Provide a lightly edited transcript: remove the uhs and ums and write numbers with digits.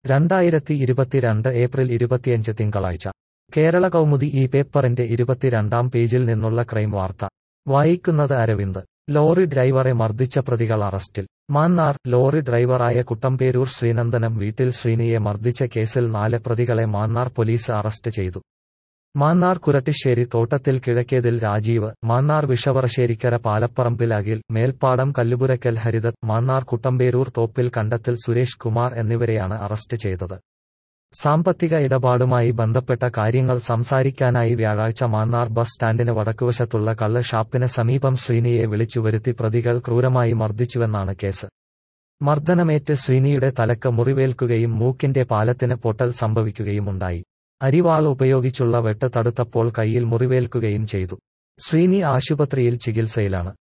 2022 April 25 തിങ്കളാഴ്ച കേരള കൗമുദി ഈ പേപ്പറിന്റെ 22-ാം പേജിൽ നിന്നുള്ള ക്രൈം വാർത്ത വായിക്കുന്നത് അരവിന്ദ്. ലോറി ഡ്രൈവറെ മർദ്ദിച്ച പ്രതികൾ അറസ്റ്റിൽ. മാന്നാർ. ലോറി ഡ്രൈവറായ കുട്ടമ്പേരൂർ ശ്രീനന്ദനം വീട്ടിൽ ശ്രീനിയെ മർദ്ദിച്ച കേസിൽ 4 പ്രതികളെ മാന്നാർ പോലീസ് അറസ്റ്റ് ചെയ്തു. മാന്നാർ കുരട്ടിശ്ശേരി തോട്ടത്തിൽ കിഴക്കേതിൽ രാജീവ്, മാന്നാർ വിഷവറശ്ശേരിക്കര പാലപ്പറമ്പിൽ അഖിൽ, മേൽപ്പാടം കല്ലുപുരക്കൽ ഹരിദത്ത്, മാന്നാർ കുട്ടമ്പേരൂർ തോപ്പിൽ കണ്ടത്തിൽ സുരേഷ് കുമാർ എന്നിവരെയാണ് അറസ്റ്റ് ചെയ്തത്. സാമ്പത്തിക ഇടപാടുമായി ബന്ധപ്പെട്ട കാര്യങ്ങൾ സംസാരിക്കാനായി വ്യാഴാഴ്ച മാന്നാർ ബസ് സ്റ്റാൻഡിന് വടക്കുവശത്തുള്ള കള്ള് ഷാപ്പിന് സമീപം ശ്രീനിയെ വിളിച്ചുവരുത്തി പ്രതികൾ ക്രൂരമായി മർദ്ദിച്ചുവെന്നാണ് കേസ്. മർദ്ദനമേറ്റ് ശ്രീനിയുടെ തലക്ക് മുറിവേൽക്കുകയും മൂക്കിന്റെ പാലത്തിന് പൊട്ടൽ സംഭവിക്കുകയുമുണ്ടായി. അരിവാൾ ഉപയോഗിച്ചുള്ള വെട്ട് തടുത്തപ്പോൾ കൈയിൽ മുറിവേൽക്കുകയും ചെയ്തു. ശ്രീനി ആശുപത്രിയിൽ ചികിത്സയിലാണ്.